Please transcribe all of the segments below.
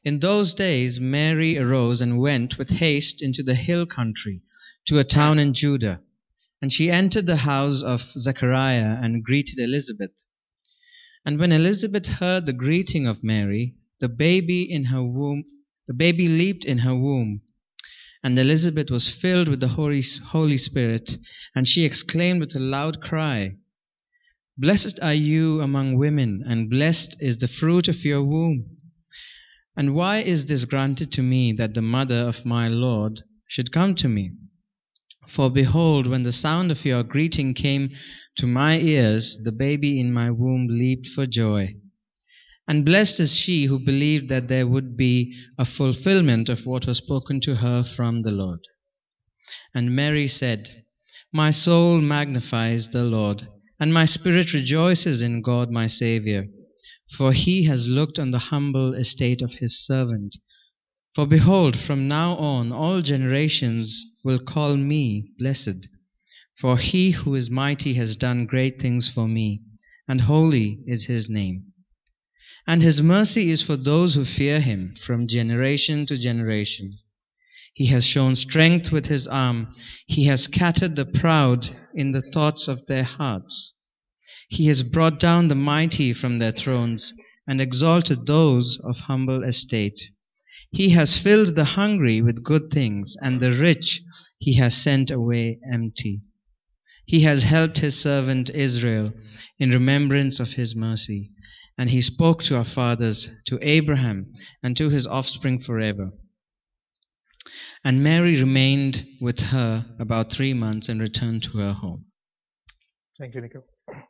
In those days Mary arose and went with haste into the hill country, to a town in Judah. And she entered the house of Zechariah and greeted Elizabeth. And when Elizabeth heard the greeting of Mary, the baby leaped in her womb. And Elizabeth was filled with the Holy Spirit, and she exclaimed with a loud cry, "Blessed are you among women, and blessed is the fruit of your womb. And why is this granted to me, that the mother of my Lord should come to me? For behold, when the sound of your greeting came to my ears, the baby in my womb leaped for joy. And blessed is she who believed that there would be a fulfillment of what was spoken to her from the Lord." And Mary said, "My soul magnifies the Lord, and my spirit rejoices in God my Saviour. For he has looked on the humble estate of his servant. For behold, from now on all generations will call me blessed. For he who is mighty has done great things for me, and holy is his name. And his mercy is for those who fear him from generation to generation. He has shown strength with his arm. He has scattered the proud in the thoughts of their hearts. He has brought down the mighty from their thrones and exalted those of humble estate. He has filled the hungry with good things, and the rich he has sent away empty. He has helped his servant Israel in remembrance of his mercy, and he spoke to our fathers, to Abraham, and to his offspring forever." And Mary remained with her about 3 months and returned to her home. Thank you, Nico.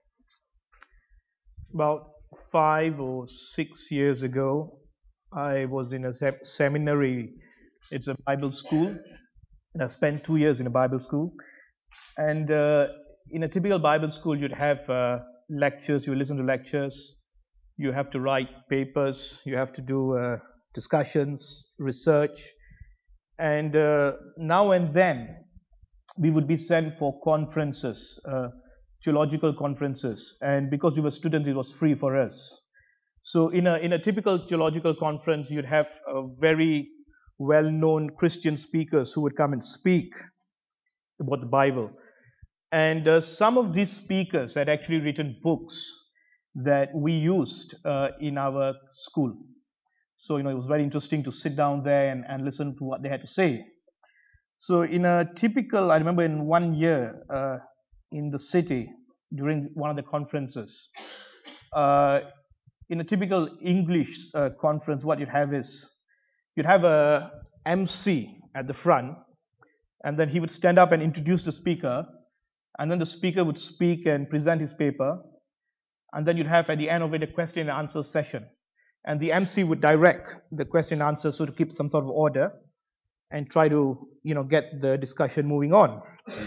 About 5 or 6 years ago, I was in a seminary. It's a Bible school, and I spent 2 years in a Bible school. And in a typical Bible school, you'd have lectures, you listen to lectures, you have to write papers, you have to do discussions, research. And now and then, we would be sent for conferences, theological conferences, and because we were students, it was free for us. So in a typical theological conference, you'd have very well-known Christian speakers who would come and speak about the Bible. And some of these speakers had actually written books that we used in our school. So, it was very interesting to sit down there and listen to what they had to say. So I remember in 1 year, in the city during one of the conferences. In a typical English conference, what you'd have is you'd have a MC at the front, and then he would stand up and introduce the speaker, and then the speaker would speak and present his paper, and then you'd have at the end of it a question and answer session. And the MC would direct the question and answer so to keep some sort of order and try to get the discussion moving on.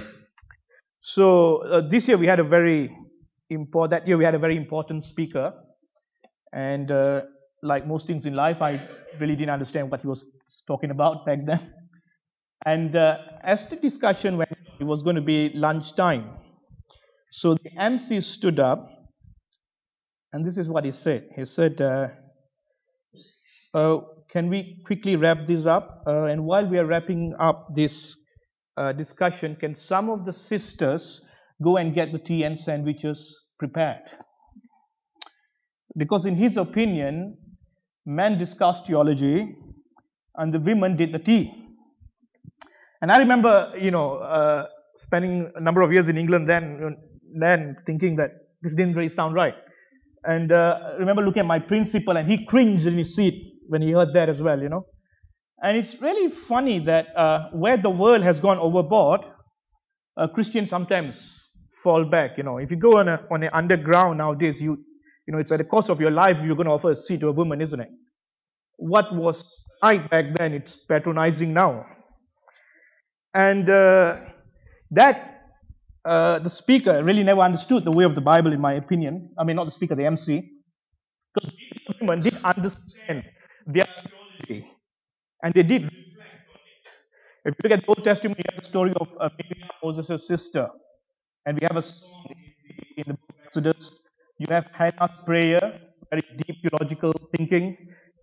So this year we had a very important speaker, and like most things in life, I really didn't understand what he was talking about back then. And as the discussion went, it was going to be lunchtime. So the MC stood up, and this is what he said. He said, "Can we quickly wrap this up? And while we are wrapping up this discussion, can some of the sisters go and get the tea and sandwiches prepared?" Because in his opinion, men discussed theology and the women did the tea. And I remember, spending a number of years in England then thinking that this didn't really sound right. And I remember looking at my principal, and he cringed in his seat when he heard that as well, And it's really funny that where the world has gone overboard, Christians sometimes fall back. If you go on an underground nowadays, it's at the cost of your life you're going to offer a seat to a woman, isn't it? What was right back then, it's patronizing now. And the speaker really never understood the way of the Bible, in my opinion. I mean, not the speaker, the MC. Because the women did understand their theology, and they did reflect on it. If you look at the Old Testament, you have the story of Miriam, Moses' sister, and we have a song in the book of Exodus. You have Hannah's prayer, very deep theological thinking,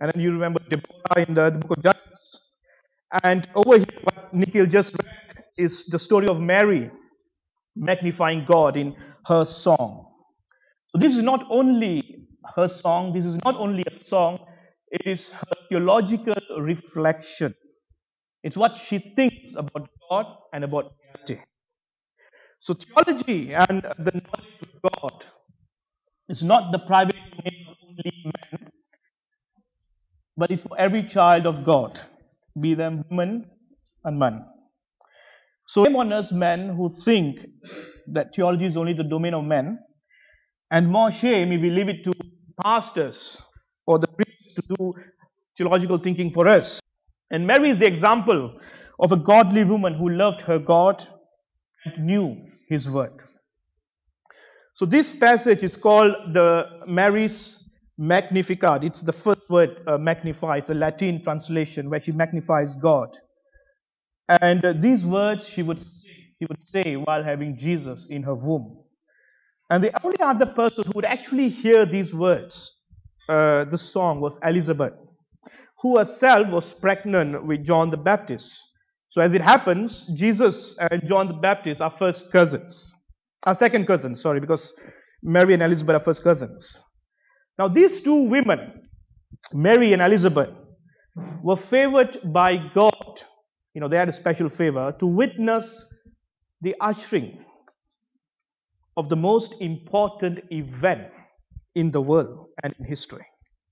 And then you remember Deborah in the book of Judges. And over here, what Nikhil just read is the story of Mary magnifying God in her song. So this is not only her song, this is not only a song, it is her theological reflection. It's what she thinks about God and about reality. So theology and the knowledge of God is not the private domain of only men, but it's for every child of God, be them women and men. So shame on us men who think that theology is only the domain of men, and more shame if we leave it to pastors or the priests to do theological thinking for us. And Mary is the example of a godly woman who loved her God and knew his word. So this passage is called the Mary's Magnificat. It's the first word, magnify. It's a Latin translation where she magnifies God. And these words she would say while having Jesus in her womb. And the only other person who would actually hear these words, the song, was Elizabeth, who herself was pregnant with John the Baptist. So as it happens, Jesus and John the Baptist are second cousins, because Mary and Elizabeth are first cousins. Now these two women, Mary and Elizabeth, were favored by God. They had a special favor to witness the ushering of the most important event in the world and in history.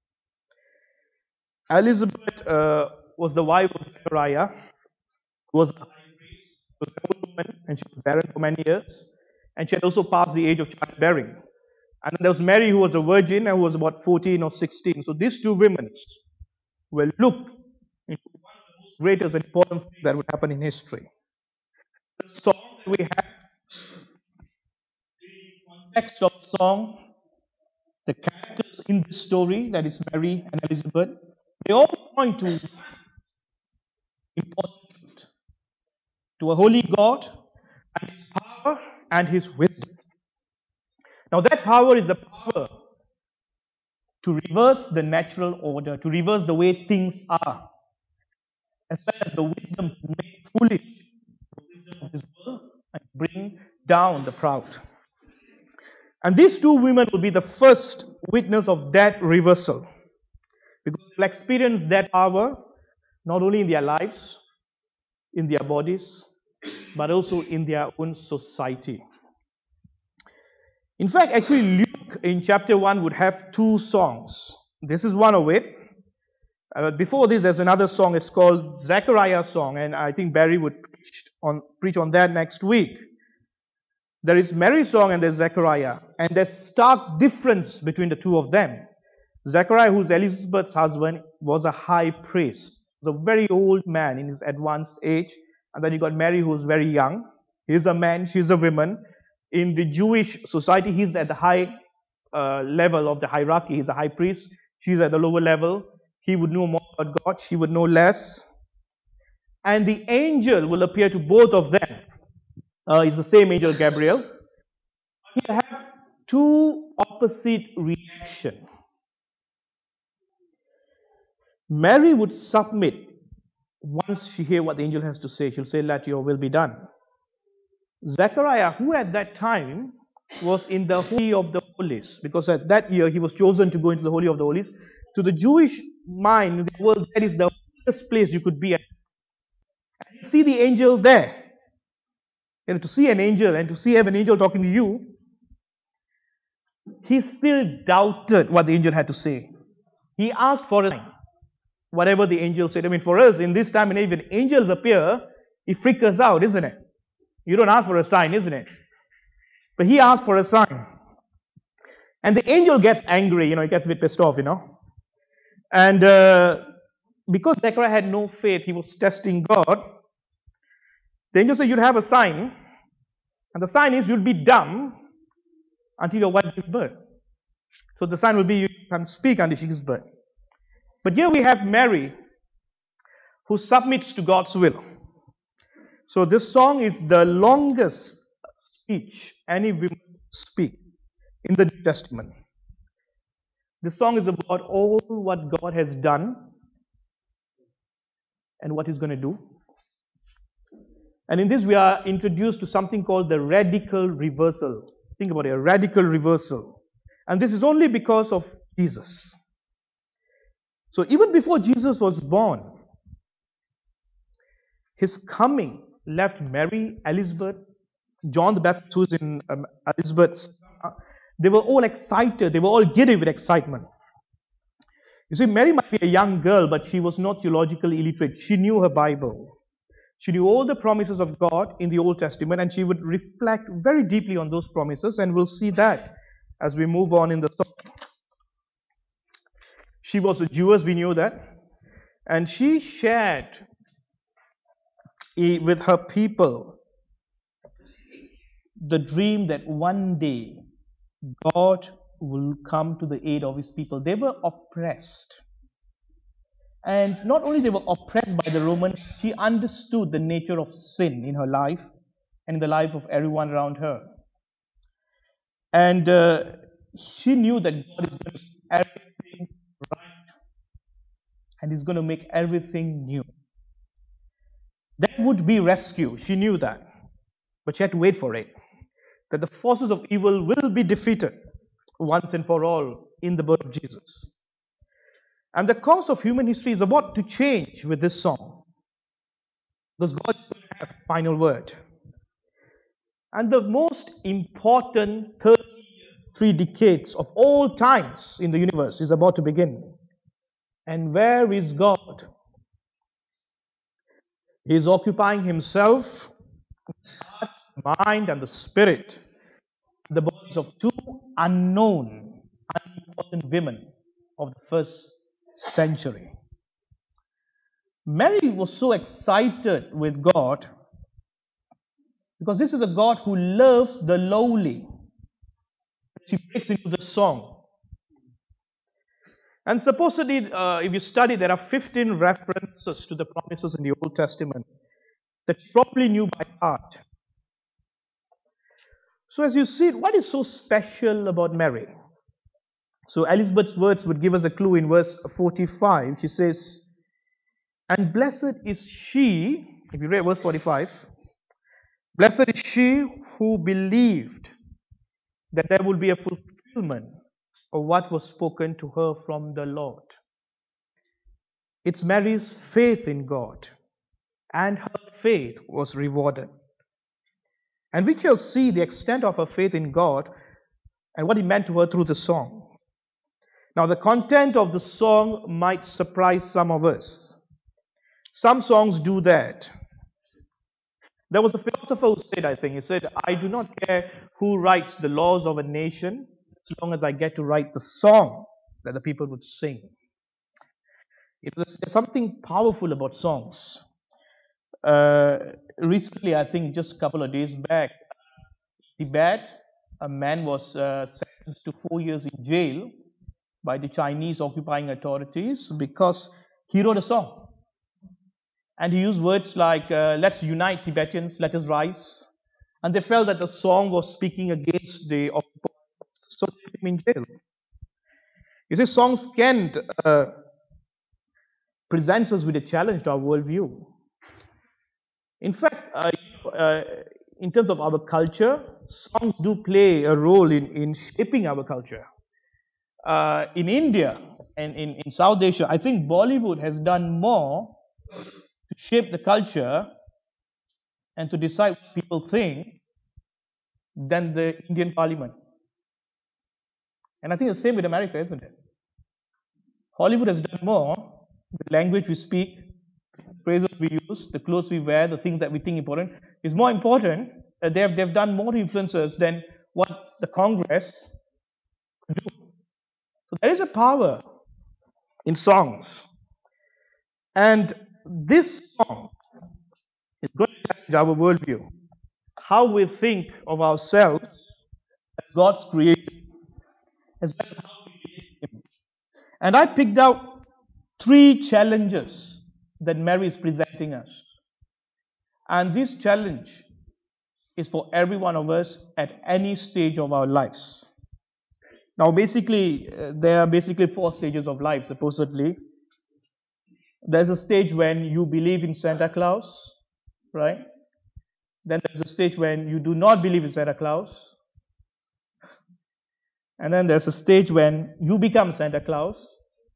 Elizabeth was the wife of Zechariah, who was a high priest, was an old woman, and she was barren for many years. And she had also passed the age of childbearing. And then there was Mary, who was a virgin and who was about 14 or 16. So these two women were looked into one of the most greatest and important things that would happen in history. The song that we have, the context of the song, the characters in this story, that is Mary and Elizabeth, they all point to one important truth, to a holy God and his power and his wisdom. Now that power is the power to reverse the natural order, to reverse the way things are, as well as the wisdom to make foolish the wisdom of this world and bring down the proud. And these two women will be the first witness of that reversal, because they'll experience that power not only in their lives, in their bodies, but also in their own society. In fact, actually, Luke in chapter 1 would have two songs. This is one of it. Before this, there's another song. It's called Zechariah's song, and I think Barry would preach on that next week. There is Mary's song and there's Zechariah, and there's stark difference between the two of them. Zechariah, who's Elizabeth's husband, was a high priest. He was a very old man in his advanced age. And then you got Mary, who's very young. He's a man, she's a woman. In the Jewish society, he's at the high level of the hierarchy. He's a high priest. She's at the lower level. He would know more about God. She would know less. And the angel will appear to both of them. It's the same angel, Gabriel. He'll have two opposite reactions. Mary would submit once she hears what the angel has to say. She'll say, "Let your will be done." Zechariah, who at that time was in the Holy of the Holies, because at that year he was chosen to go into the Holy of the Holies. To the Jewish mind, the world, that is the holiest place you could be at. And see the angel there. To see an angel and to have an angel talking to you, he still doubted what the angel had to say. He asked for a sign. Whatever the angel said. For us, in this time and age, when angels appear, it freaks us out, isn't it? You don't ask for a sign, isn't it? But he asked for a sign. And the angel gets angry, he gets a bit pissed off, And because Zechariah had no faith, he was testing God. The angel said, "You'll have a sign. And the sign is you'll be dumb until your wife gives birth." So the sign will be you can speak until she gives birth. But here we have Mary, who submits to God's will. So this song is the longest speech any woman speak in the New Testament. This song is about all what God has done and what He's going to do. And in this, we are introduced to something called the radical reversal. Think about it, a radical reversal. And this is only because of Jesus. So even before Jesus was born, His coming left Mary, Elizabeth, John the Baptist, who's in Elizabeth's. They were all excited. They were all giddy with excitement. You see, Mary might be a young girl, but she was not theologically illiterate. She knew her Bible. She knew all the promises of God in the Old Testament, and she would reflect very deeply on those promises, and we'll see that as we move on in the song. She was a Jewess, we knew that, and she shared with her people the dream that one day God will come to the aid of His people. They were oppressed. And not only they were oppressed by the Romans, she understood the nature of sin in her life and in the life of everyone around her. And she knew that God is going to make everything right and He's going to make everything new. There would be rescue. She knew that. But she had to wait for it. That the forces of evil will be defeated once and for all in the birth of Jesus. And the course of human history is about to change with this song. Because God is going to have the final word. And the most important 33 decades of all times in the universe is about to begin. And where is God? He is occupying Himself, the heart, mind, and the spirit, the bodies of two unknown, unimportant women of the first century. Mary was so excited with God because this is a God who loves the lowly. She breaks into the song. And supposedly, if you study, there are 15 references to the promises in the Old Testament that she probably knew by heart. So as you see, what is so special about Mary? So Elizabeth's words would give us a clue in verse 45. She says, and blessed is she, if you read verse 45, blessed is she who believed that there will be a fulfillment of what was spoken to her from the Lord. It's Mary's faith in God, and her faith was rewarded. And we shall see the extent of her faith in God and what He meant to her through the song. Now, the content of the song might surprise some of us. Some songs do that. There was a philosopher who said, I think, he said, I do not care who writes the laws of a nation as long as I get to write the song that the people would sing. There's something powerful about songs. Recently, I think just a couple of days back, Tibet, a man was sentenced to 4 years in jail by the Chinese occupying authorities because he wrote a song. And he used words like, let's unite Tibetans, let us rise. And they felt that the song was speaking against the occupiers, so they put him in jail. You see, songs can present us with a challenge to our worldview. In fact, in terms of our culture, songs do play a role in shaping our culture. In India and in South Asia, I think Bollywood has done more to shape the culture and to decide what people think than the Indian Parliament. And I think the same with America, isn't it? Hollywood has done more. The language we speak, the phrases we use, the clothes we wear, the things that we think important is more important. They've done more to influence us than what the Congress could do. So there is a power in songs. And this song is going to change our worldview. How we think of ourselves as God's creation, as well as how we relate to Him. And I picked out 3 challenges that Mary is presenting us. And this challenge is for every one of us at any stage of our lives. Now, basically, there are basically 4 stages of life, supposedly. There's a stage when you believe in Santa Claus, right? Then there's a stage when you do not believe in Santa Claus. And then there's a stage when you become Santa Claus.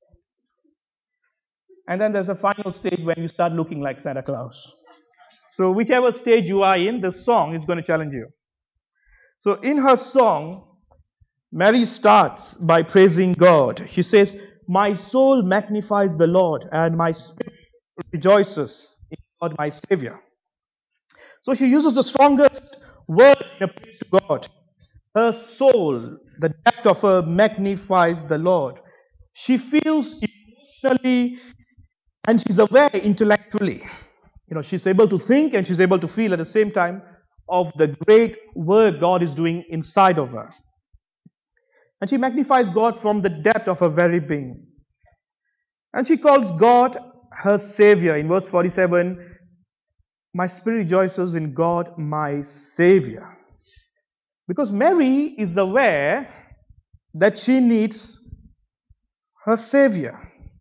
And then there's a final stage when you start looking like Santa Claus. So whichever stage you are in, the song is going to challenge you. So in her song, Mary starts by praising God. She says, "My soul magnifies the Lord, and my spirit rejoices in God my Savior." So she uses the strongest word in a praise to God. Her soul, the depth of her, magnifies the Lord. She feels emotionally and she's aware intellectually. She's able to think and she's able to feel at the same time of the great work God is doing inside of her. And she magnifies God from the depth of her very being. And she calls God her Savior. In verse 47, "My spirit rejoices in God my Savior." Because Mary is aware that she needs her Savior.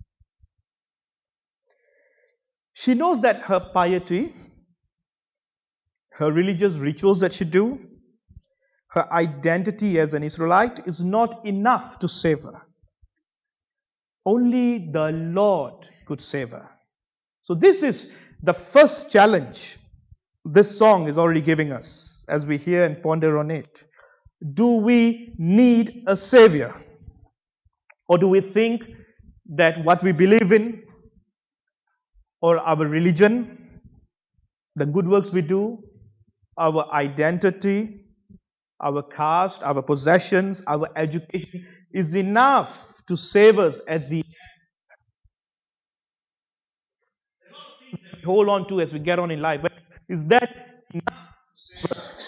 She knows that her piety, her religious rituals that she do, her identity as an Israelite is not enough to save her. Only the Lord could save her. So this is the first challenge this song is already giving us as we hear and ponder on it. Do we need a Savior? Or do we think that what we believe in, or our religion, the good works we do, our identity, our caste, our possessions, our education is enough to save us at the end? We hold on to as we get on in life. But is that enough for us?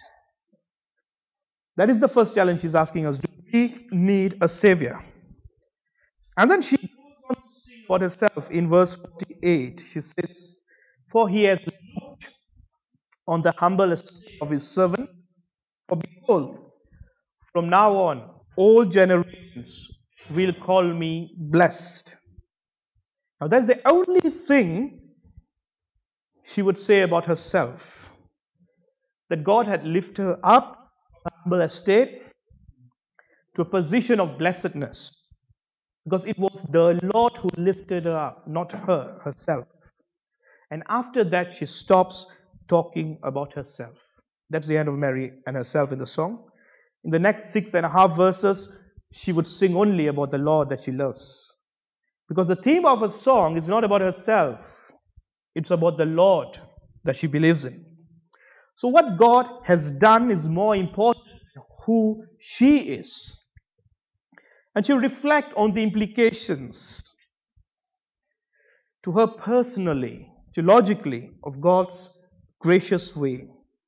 That is the first challenge she's asking us. Do we need a Savior? And then she goes on to sing about herself in verse 48. She says, "For he has looked on the humble estate of his servant. For behold, from now on, all generations will call me blessed." Now that's the only thing she would say about herself. That God had lifted her up from her humble estate to a position of blessedness. Because it was the Lord who lifted her up, not her, herself. And after that, she stops talking about herself. That's the end of Mary and herself in the song. In the next 6.5 verses, she would sing only about the Lord that she loves. Because the theme of her song is not about herself. It's about the Lord that she believes in. So what God has done is more important than who she is. And she'll reflect on the implications to her personally, theologically, of God's gracious way.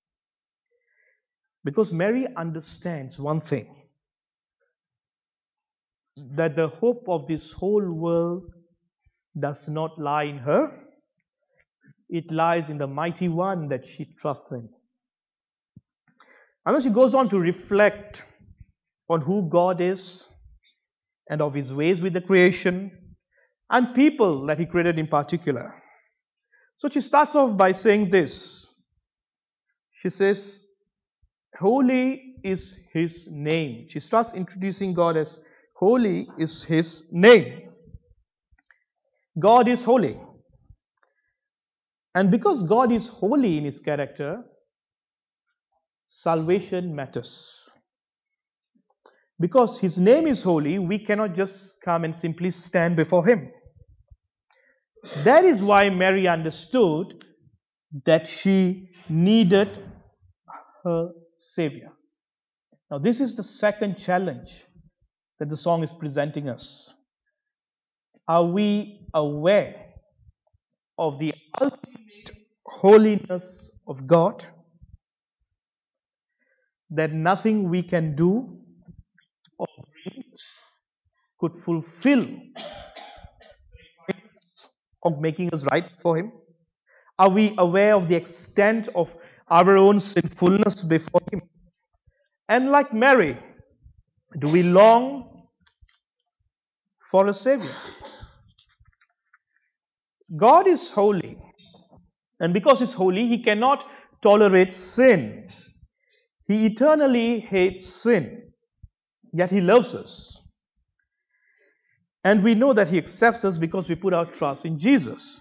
Because Mary understands one thing, that the hope of this whole world does not lie in her. It lies in the mighty one that she trusts in. And then she goes on to reflect on who God is and of his ways with the creation and people that he created in particular. So she starts off by saying this. She says, "Holy is his name." She starts introducing God as holy is his name. God is holy. And because God is holy in his character, salvation matters. Because his name is holy, we cannot just come and simply stand before him. That is why Mary understood that she needed her Savior. Now, this is the second challenge that the song is presenting us. Are we aware of the ultimate holiness of God? That nothing we can do or bring could fulfill of making us right for him? Are we aware of the extent of our own sinfulness before him? And like Mary, Do we long for a Savior? God is holy. And because He's holy, He cannot tolerate sin. He eternally hates sin. Yet He loves us. And we know that He accepts us because we put our trust in Jesus.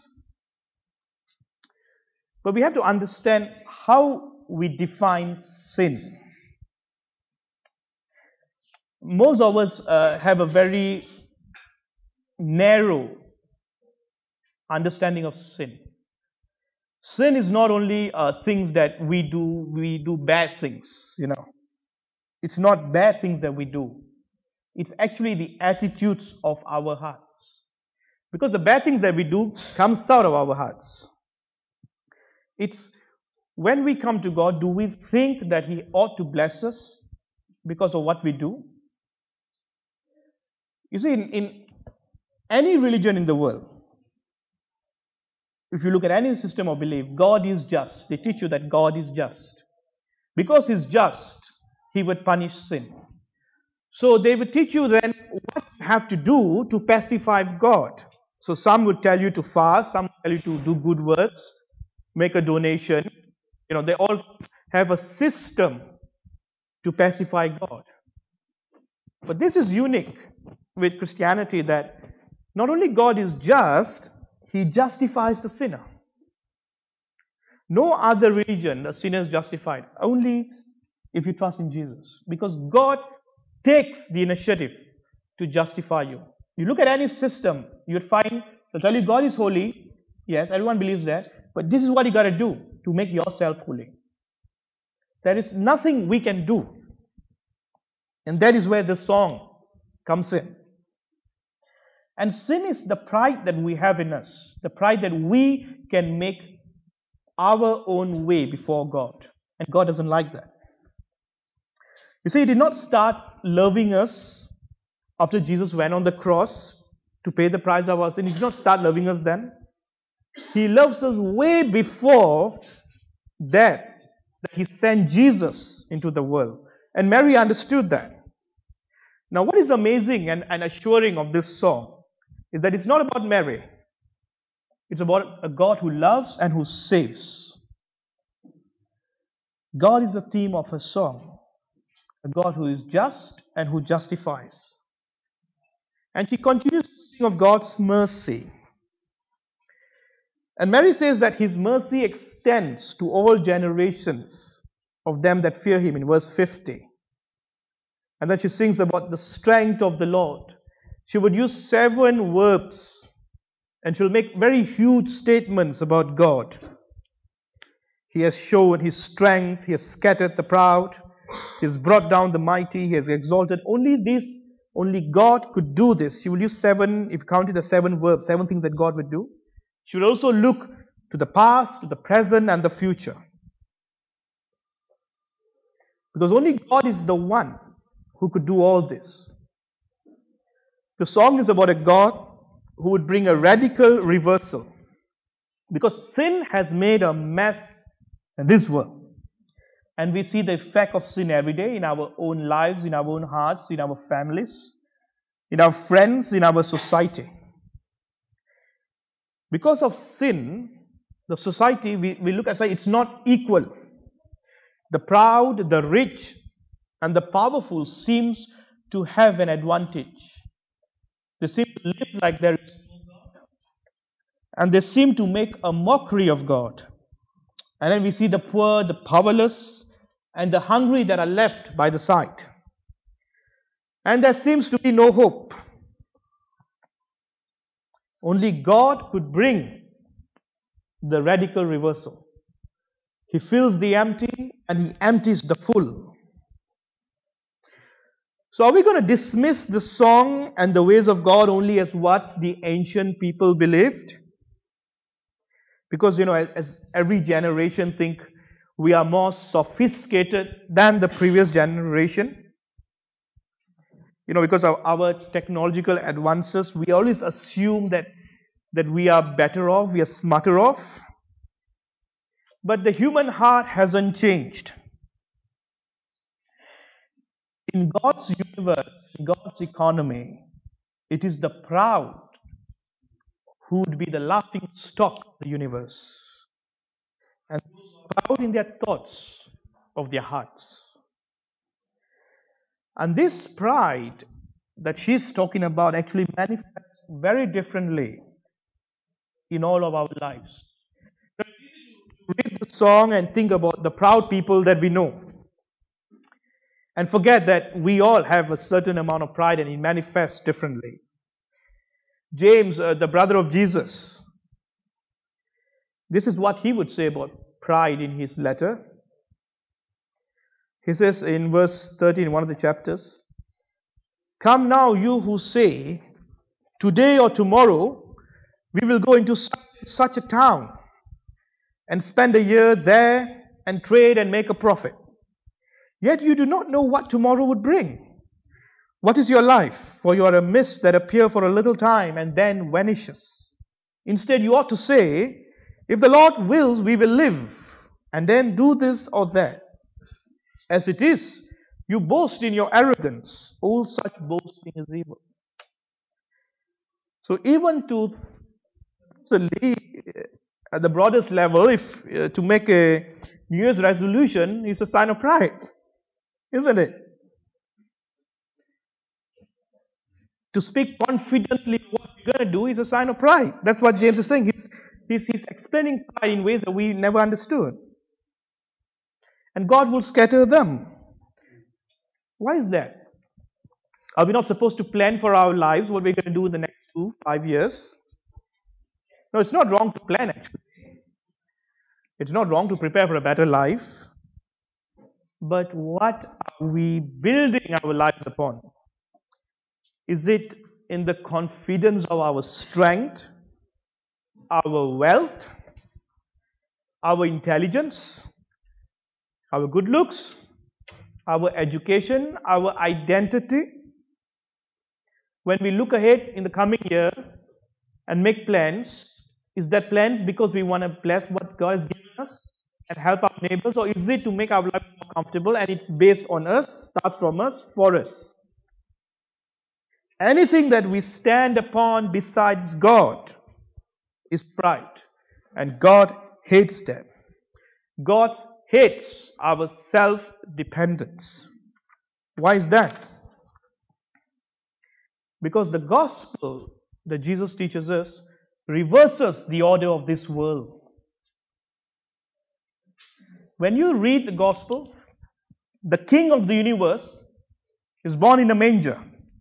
But we have to understand how we define sin. Most of us have a very narrow understanding of sin. Sin is not only things that we do bad things, It's not bad things that we do. It's actually the attitudes of our hearts. Because the bad things that we do comes out of our hearts. It's when we come to God, do we think that He ought to bless us because of what we do? You see, in any religion in the world, if you look at any system of belief, God is just. They teach you that God is just. Because He's just, He would punish sin. So they would teach you then what you have to do to pacify God. So some would tell you to fast, some would tell you to do good works, make a donation. They all have a system to pacify God. But this is unique with Christianity, that not only God is just, He justifies the sinner. No other religion, the sinner is justified. Only if you trust in Jesus. Because God takes the initiative to justify you. You look at any system, you'd find, they'll tell you God is holy. Yes, everyone believes that. But this is what you got to do to make yourself holy. There is nothing we can do. And that is where the song comes in. And sin is the pride that we have in us. The pride that we can make our own way before God. And God doesn't like that. You see, He did not start loving us after Jesus went on the cross to pay the price of our sin. He did not start loving us then. He loves us way before that He sent Jesus into the world. And Mary understood that. Now, what is amazing and assuring of this song is that it's not about Mary. It's about a God who loves and who saves. God is the theme of her song. A God who is just and who justifies. And she continues to sing of God's mercy. And Mary says that His mercy extends to all generations of them that fear Him in verse 50. And then she sings about the strength of the Lord. She would use 7 verbs and she'll make very huge statements about God. He has shown His strength, He has scattered the proud, He has brought down the mighty, He has exalted. Only God could do this. She will use 7, if you counted the 7 verbs, 7 things that God would do. She will also look to the past, to the present, and the future. Because only God is the one who could do all this. The song is about a God who would bring a radical reversal. Because sin has made a mess in this world. And we see the effect of sin every day in our own lives, in our own hearts, in our families, in our friends, in our society. Because of sin, the society, we look at it, it's not equal. The proud, the rich, and the powerful seems to have an advantage. They seem to live like there is no God. And they seem to make a mockery of God. And then we see the poor, the powerless, and the hungry that are left by the side. And there seems to be no hope. Only God could bring the radical reversal. He fills the empty and He empties the full. So are we going to dismiss the song and the ways of God only as what the ancient people believed? Because, as every generation think we are more sophisticated than the previous generation. Because of our technological advances, we always assume that we are better off, we are smarter off. But the human heart hasn't changed. In God's universe, in God's economy, it is the proud who would be the laughing stock of the universe. And those proud in their thoughts of their hearts. And this pride that she's talking about actually manifests very differently in all of our lives. Read the song and think about the proud people that we know. And forget that we all have a certain amount of pride and it manifests differently. James, the brother of Jesus, this is what he would say about pride in his letter. He says in verse 13, in one of the chapters, "Come now, you who say, today or tomorrow, we will go into such a town and spend a year there and trade and make a profit. Yet you do not know what tomorrow would bring. What is your life? For you are a mist that appears for a little time and then vanishes. Instead, you ought to say, if the Lord wills, we will live, and then do this or that. As it is, you boast in your arrogance. All such boasting is evil." So even at the broadest level, if to make a New Year's resolution is a sign of pride, isn't it? To speak confidently what you're going to do is a sign of pride. That's what James is saying. He's explaining pride in ways that we never understood. And God will scatter them. Why is that? Are we not supposed to plan for our lives, what we're going to do in the next 5 years? No, it's not wrong to plan actually. It's not wrong to prepare for a better life. But what are we building our lives upon? Is it in the confidence of our strength, our wealth, our intelligence, our good looks, our education, our identity? When we look ahead in the coming year and make plans, is that plans because we want to bless what God has given us and help our neighbors, or is it to make our lives more comfortable and it's based on us, starts from us, for us? Anything that we stand upon besides God is pride, and God hates them. God hates our self-dependence. Why is that? Because the gospel that Jesus teaches us reverses the order of this world. When you read the gospel, the King of the universe is born in a manger.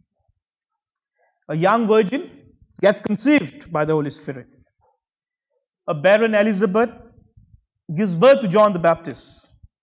A young virgin gets conceived by the Holy Spirit. A barren Elizabeth gives birth to John the Baptist.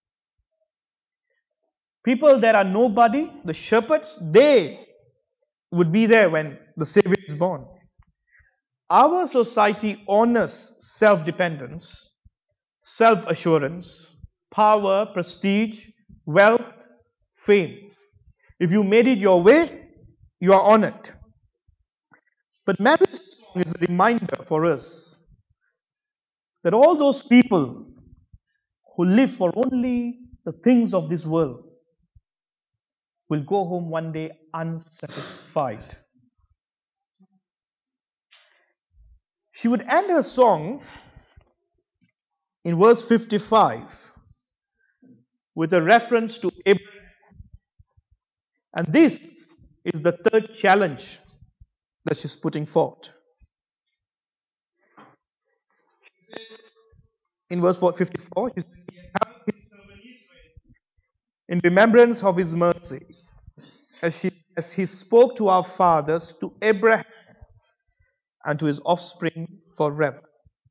People that are nobody, the shepherds, they would be there when the Savior is born. Our society honors self-dependence, self-assurance, power, prestige, wealth, fame. If you made it your way, you are honored. But Mary's song is a reminder for us that all those people who live for only the things of this world will go home one day unsatisfied. She would end her song in verse 55 with a reference to Abraham. And this is the third challenge that she's putting forth. She says in verse 54, she says, "He has helped his servant Israel in remembrance of his mercy, as he spoke to our fathers, to Abraham, and to his offspring forever."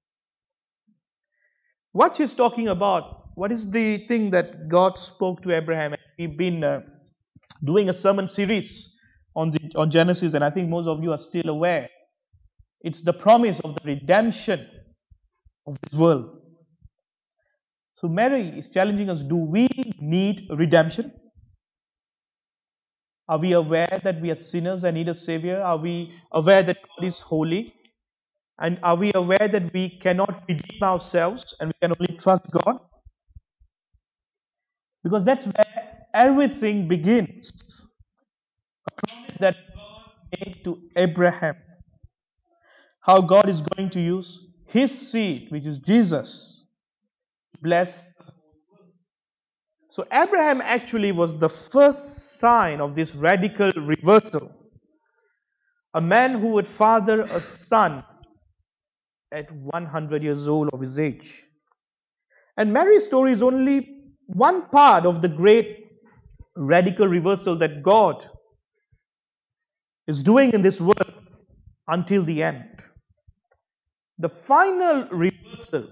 What she's talking about, what is the thing that God spoke to Abraham? We've been doing a sermon series on Genesis, and I think most of you are still aware. It's the promise of the redemption of this world. So Mary is challenging us, do we need redemption? Are we aware that we are sinners and need a Savior? Are we aware that God is holy? And are we aware that we cannot redeem ourselves and we can only trust God? Because that's where everything begins. A promise that God made to Abraham. How God is going to use his seed, which is Jesus, to bless. So Abraham actually was the first sign of this radical reversal. A man who would father a son at 100 years old of his age. And Mary's story is only one part of the great radical reversal that God is doing in this world until the end. The final reversal,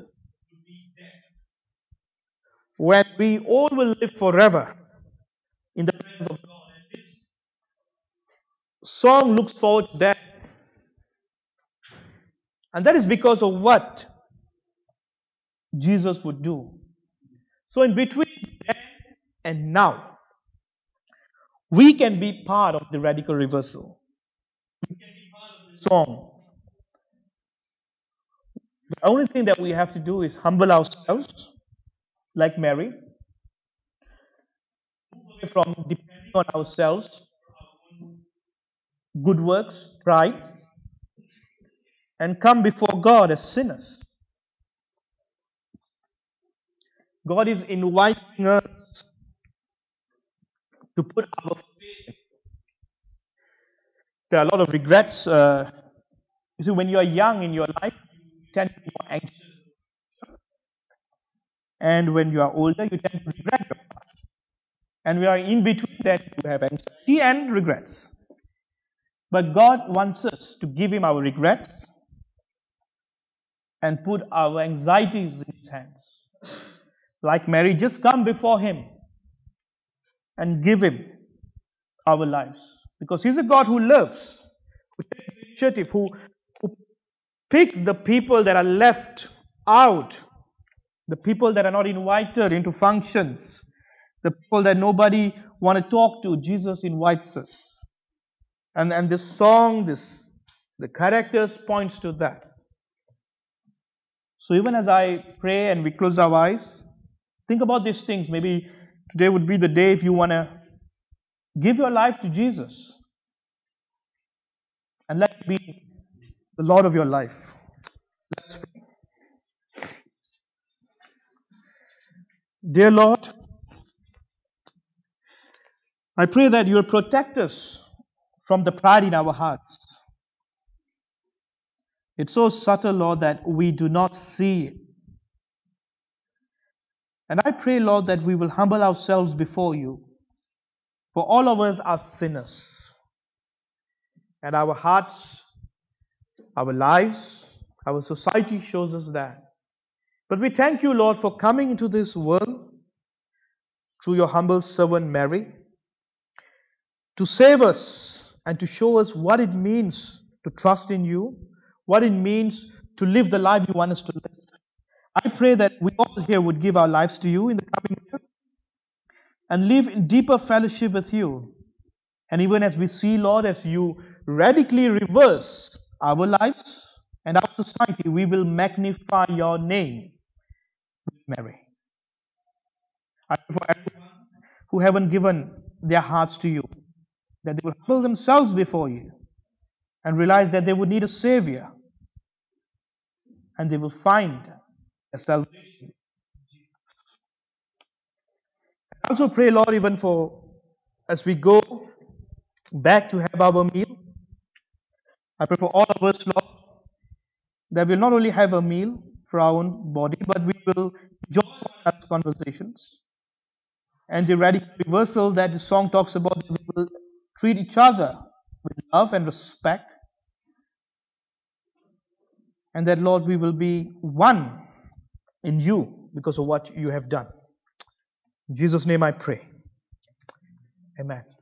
when we all will live forever in the presence of God. And this song looks forward to that. And that is because of what Jesus would do. So in between then and now, we can be part of the radical reversal. We can be part of the song. The only thing that we have to do is humble ourselves, like Mary, move away from depending on ourselves, good works, pride, and come before God as sinners. God is inviting us to put our faith in. There are a lot of regrets. You see, when you are young in your life, you tend to be more anxious. And when you are older, you tend to regret your past. And we are in between that, you have anxiety and regrets. But God wants us to give Him our regrets and put our anxieties in His hands. Like Mary, just come before Him and give Him our lives. Because He's a God who loves, who takes initiative, who picks the people that are left out, the people that are not invited into functions, the people that nobody want to talk to. Jesus invites us. And this song, the characters points to that. So even as I pray and we close our eyes, think about these things. Maybe today would be the day if you want to give your life to Jesus. And let Him be the Lord of your life. Let's pray. Dear Lord, I pray that You will protect us from the pride in our hearts. It's so subtle, Lord, that we do not see it. And I pray, Lord, that we will humble ourselves before You. For all of us are sinners. And our hearts, our lives, our society shows us that. But we thank You, Lord, for coming into this world through Your humble servant Mary to save us and to show us what it means to trust in You, what it means to live the life You want us to live. I pray that we all here would give our lives to You in the coming year and live in deeper fellowship with You. And even as we see, Lord, as You radically reverse our lives and our society, we will magnify Your name with Mary. I pray for everyone who haven't given their hearts to You, that they will humble themselves before You and realize that they would need a Savior, and they will find a salvation. I also pray, Lord, even for as we go back to have our meal, I pray for all of us, Lord, that we'll not only have a meal for our own body, but we will enjoy our conversations. And the radical reversal that the song talks about, we will treat each other with love and respect. And that, Lord, we will be one in You because of what You have done. In Jesus' name I pray. Amen.